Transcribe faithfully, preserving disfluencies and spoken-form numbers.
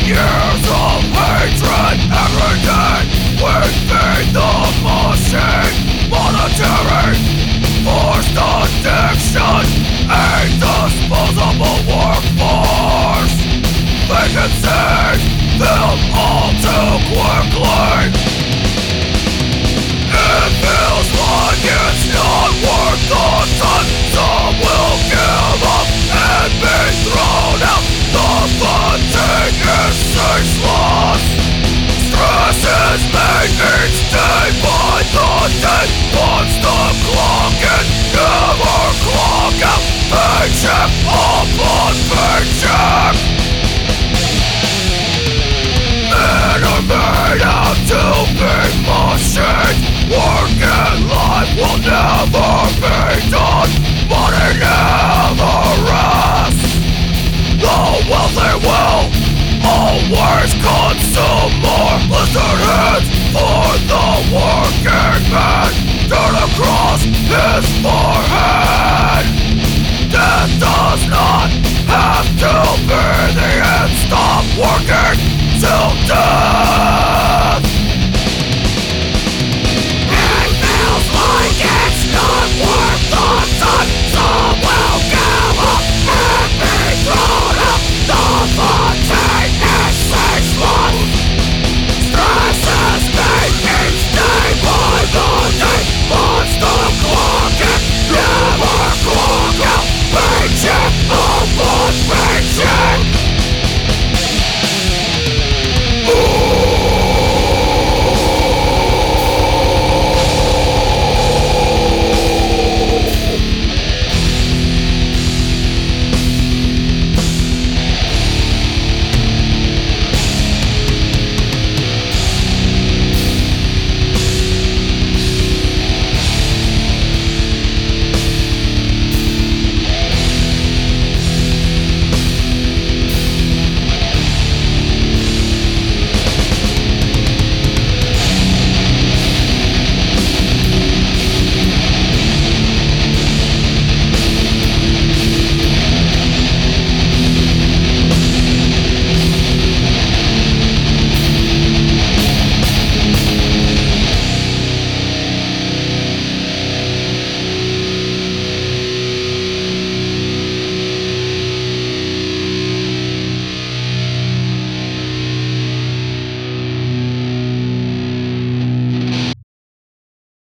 Years of hatred every day. We feed the machine. Monetary forced addiction. A disposable workforce. Vacancies fill all too quickly. It feels like it's not worth the time. Some will give up and be thrown out. The fatigue is ceaseless. Stress is made each day by the day. Once the clock in, never clock out. Paycheck upon paycheck. Men are made out to be machines. Work and life will never be done, but it never rests. The wealthy will always consume more. Lizard heads for the working man. Dirt across his forehead. Death does not have to be the